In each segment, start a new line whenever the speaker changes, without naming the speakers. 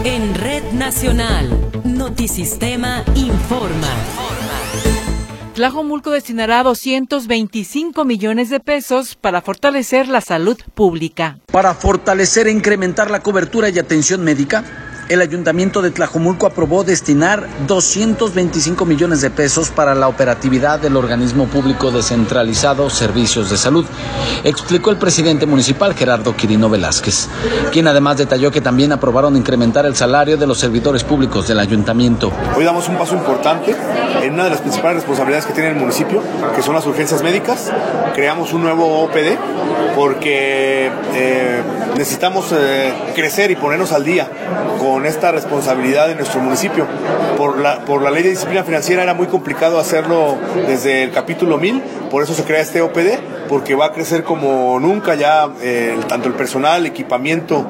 En Red Nacional, Notisistema informa.
Tlajomulco destinará 225 millones de pesos para fortalecer la salud pública.
Para fortalecer e incrementar la cobertura y atención médica, el Ayuntamiento de Tlajomulco aprobó destinar 225 millones de pesos para la operatividad del organismo público descentralizado Servicios de Salud, explicó el presidente municipal Gerardo Quirino Velázquez, quien además detalló que también aprobaron incrementar el salario de los servidores públicos del ayuntamiento.
Hoy damos un paso importante en una de las principales responsabilidades que tiene el municipio, que son las urgencias médicas. Creamos un nuevo OPD porque necesitamos crecer y ponernos al día con esta responsabilidad de nuestro municipio. Por la ley de disciplina financiera era muy complicado hacerlo desde el capítulo 1000, por eso se crea este OPD, porque va a crecer como nunca ya tanto el personal, equipamiento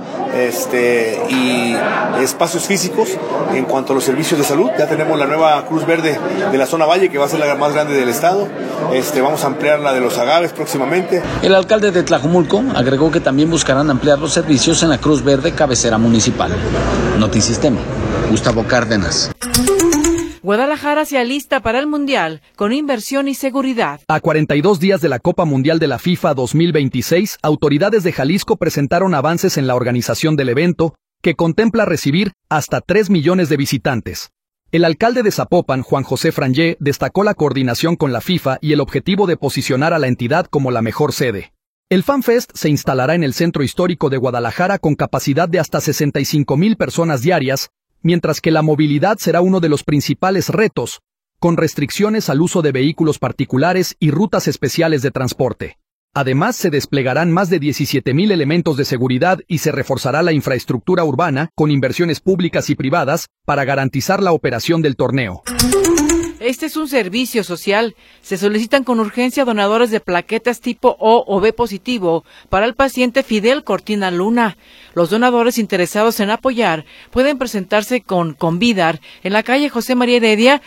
y espacios físicos en cuanto a los servicios de salud. Ya tenemos la nueva Cruz Verde de la zona Valle, que va a ser la más grande del estado. Vamos a ampliar la de los Agaves próximamente.
El alcalde de Tlajomulco agregó que también buscarán ampliar los servicios en la Cruz Verde cabecera municipal. Notisistema, Gustavo Cárdenas.
Guadalajara se alista para el Mundial con inversión y seguridad.
A 42 días de la Copa Mundial de la FIFA 2026, autoridades de Jalisco presentaron avances en la organización del evento, que contempla recibir hasta 3 millones de visitantes. El alcalde de Zapopan, Juan José Frangé, destacó la coordinación con la FIFA y el objetivo de posicionar a la entidad como la mejor sede. El FanFest se instalará en el centro histórico de Guadalajara con capacidad de hasta 65,000 personas diarias, mientras que la movilidad será uno de los principales retos, con restricciones al uso de vehículos particulares y rutas especiales de transporte. Además, se desplegarán más de 17,000 elementos de seguridad y se reforzará la infraestructura urbana con inversiones públicas y privadas para garantizar la operación del torneo.
Este es un servicio social. Se solicitan con urgencia donadores de plaquetas tipo O o B positivo para el paciente Fidel Cortina Luna. Los donadores interesados en apoyar pueden presentarse con Convidar en la calle José María Heredia,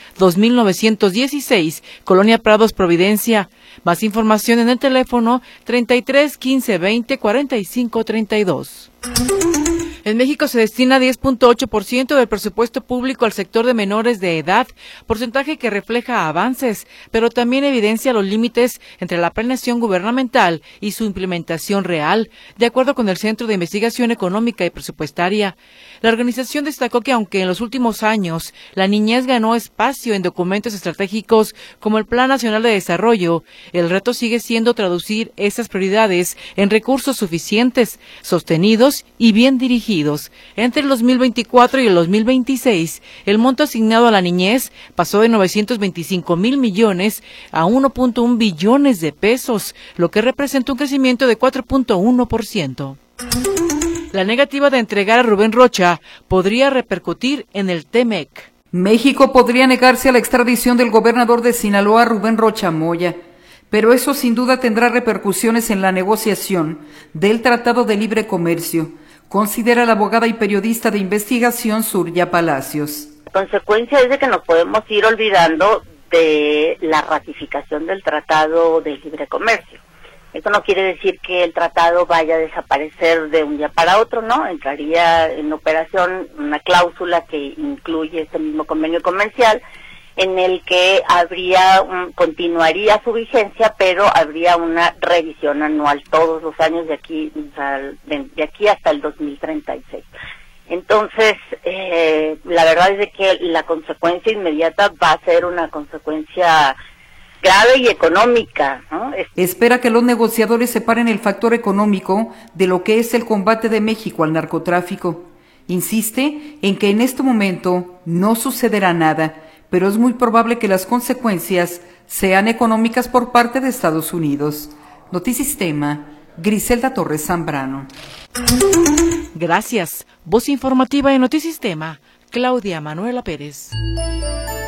2916, Colonia Prados, Providencia. Más información en el teléfono 33 15 20 45 32. En México se destina 10.8% del presupuesto público al sector de menores de edad, porcentaje que refleja avances, pero también evidencia los límites entre la planeación gubernamental y su implementación real, de acuerdo con el Centro de Investigación Económica y Presupuestaria. La organización destacó que aunque en los últimos años la niñez ganó espacio en documentos estratégicos como el Plan Nacional de Desarrollo, el reto sigue siendo traducir esas prioridades en recursos suficientes, sostenidos y bien dirigidos. Entre el 2024 y el 2026, el monto asignado a la niñez pasó de 925,000 millones a 1.1 billones de pesos, lo que representa un crecimiento de 4.1%. La negativa de entregar a Rubén Rocha podría repercutir en el TEMEC.
México podría negarse a la extradición del gobernador de Sinaloa, Rubén Rocha Moya, pero eso sin duda tendrá repercusiones en la negociación del Tratado de Libre Comercio, considera la abogada y periodista de investigación Surya Palacios.
La consecuencia es de que nos podemos ir olvidando de la ratificación del Tratado de Libre Comercio. Esto no quiere decir que el tratado vaya a desaparecer de un día para otro, ¿no? Entraría en operación una cláusula que incluye este mismo convenio comercial, en el que continuaría su vigencia, pero habría una revisión anual todos los años de aquí hasta el 2036. Entonces, la verdad es de que la consecuencia inmediata va a ser una consecuencia grave y económica, ¿no?
Espera que los negociadores separen el factor económico de lo que es el combate de México al narcotráfico. Insiste en que en este momento no sucederá nada, pero es muy probable que las consecuencias sean económicas por parte de Estados Unidos. Notisistema, Griselda Torres Zambrano.
Gracias. Voz informativa en Notisistema, Claudia Manuela Pérez.